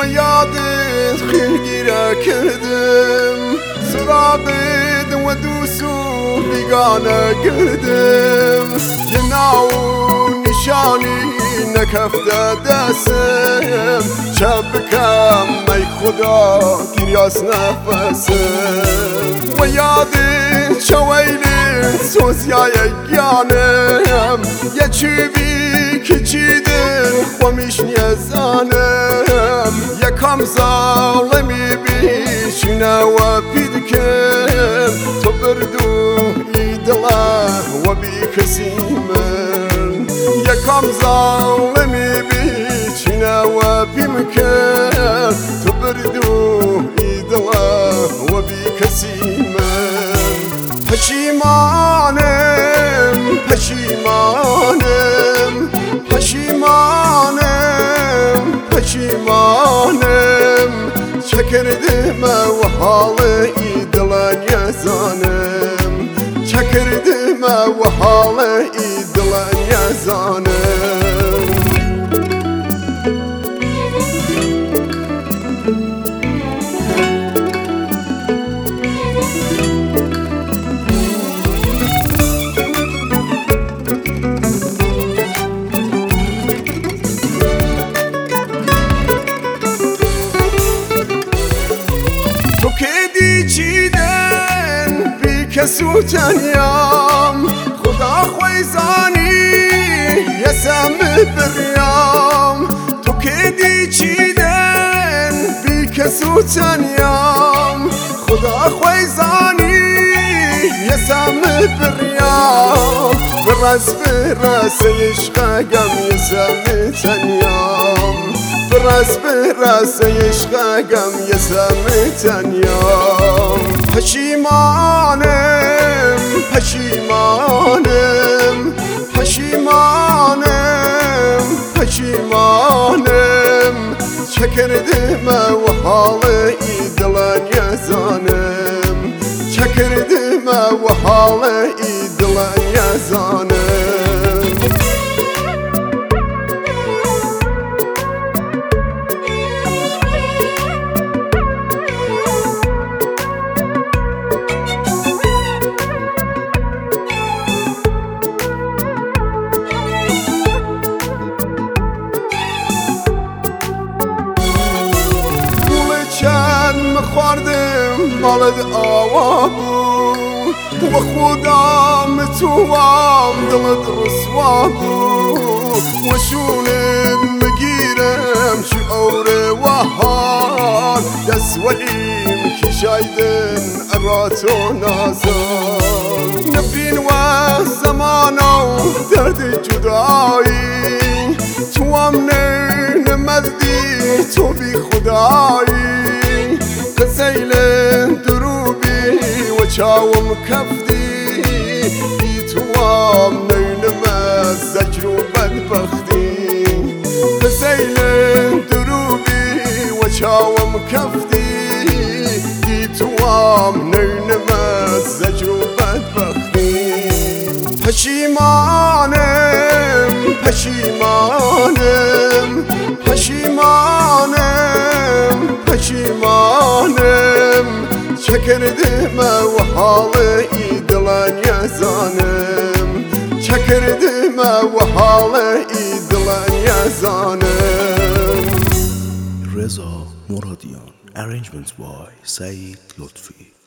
و یادت خیرگیره کردم سراغت و دوست و بیگانه کردم یه ناو نشانی نکفته دستم چه بکم ای خدا گریاس نفسم و یادت چه ویلت سوزیای گیانم یه چوبی که چیدن خومیش نیزانم یکم ظالمی بیشینه و پیدکم تو بردو ایدله و بی کسی من یکم ظالمی بیشینه و پیمکم تو بردو ایدله و بی کسی من پشیمانم پشیمانم پشیمانم پشیمانم چه کردم و حال ای دل نیزانم چه کردم و حال ای دل نیزانم چیدن بی کسو تنیام خدا خویزانی یسم بریام تو که دی چیدن بی کسو تنیام خدا خویزانی یسم بریام برس عشقم یسم تنیام برس عشقم یسم تنیام پشیمانم پشیمانم پشیمانم پشیمانم چه کردم و حال ای دل نیزانم چه کردم و حال ای دل نیزانم خواردم مالد آوا بود و خودم توام دلت رسوا بود و شونت مگیرم شعور و حال دست ولیم کشایدن اراتو نازان نبین و زمان و درد جدایی توام نمدی تو بی خدایی سیل دروبی و چاوم کفدی بی توام نینم زجر و بدبختی سیل دروبی و چاوم کفدی بی توام نینم زجر و بدبختی پشیمانم پشیمانم پشیمانم پشیمانم چه کردم و حال ای دل نیزانم چه کردم و حال ای دل نیزانم رضا مرادیان Arrangements by Saeed Lutfi